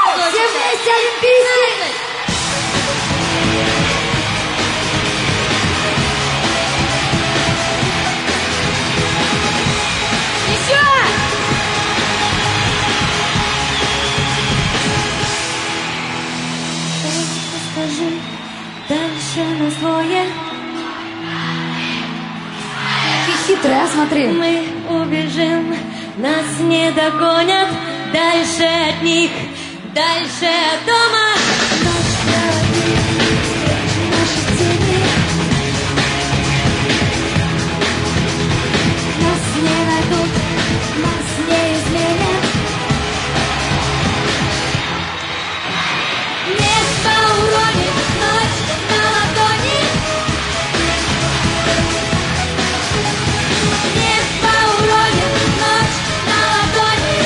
Все вместе, олимпийские! Еще! Скажи дальше на свое. Хитрая, смотри. Мы убежим, нас не догонят. Дальше от них, дальше от дома. Дальше от них, наши тени. Нас не найдут, нас не изменят. Небо уронит, ночь на ладони. Небо уронит, ночь на ладони.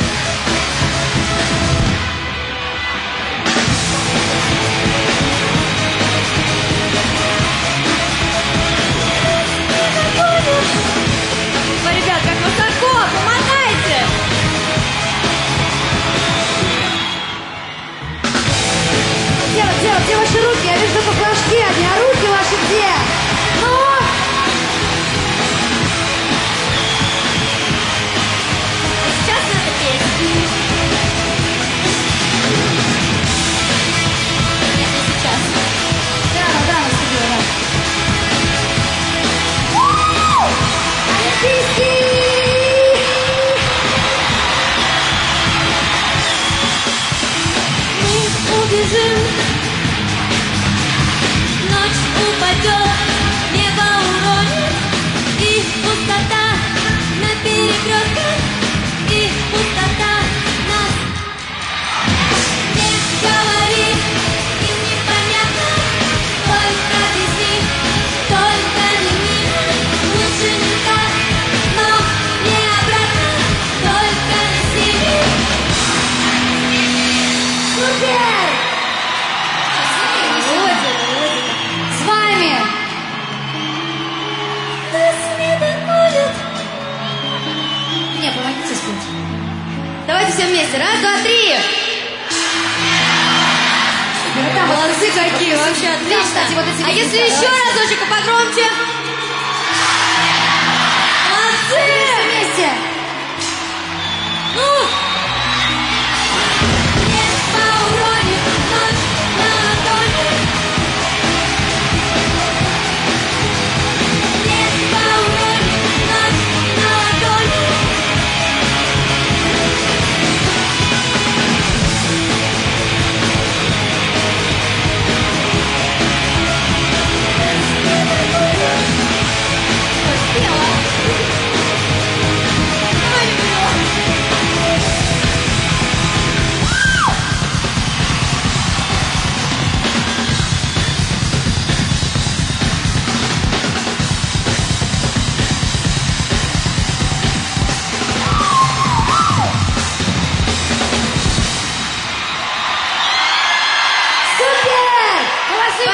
Ой, ребят, как высоко, помогайте! Где ваши руки? Я вижу только флажки одни, а руки ваши где? Ну! Сейчас надо петь. Нет, не сейчас. Да, наступила, да. Олимпийский! Мы убежим, ночь упадет, небо уронит, и пустота на перекрестках, и пустота нас не говори, им непонятно, только вези, только не мимо, лучше не так, но не обратно, только неси. Супер! С вами! Нас не догонят. Не, помогите спеть. Давайте все вместе. Раз, два, три. Там Молодцы какие, вообще отлично. кстати, вот эти А если видео, еще давайте. разочек погромче? Молодцы! Вместе! Ну! Небо уронит, ночь на ладони. Небо уронит, ночь на ладони. Супер! Молодцы,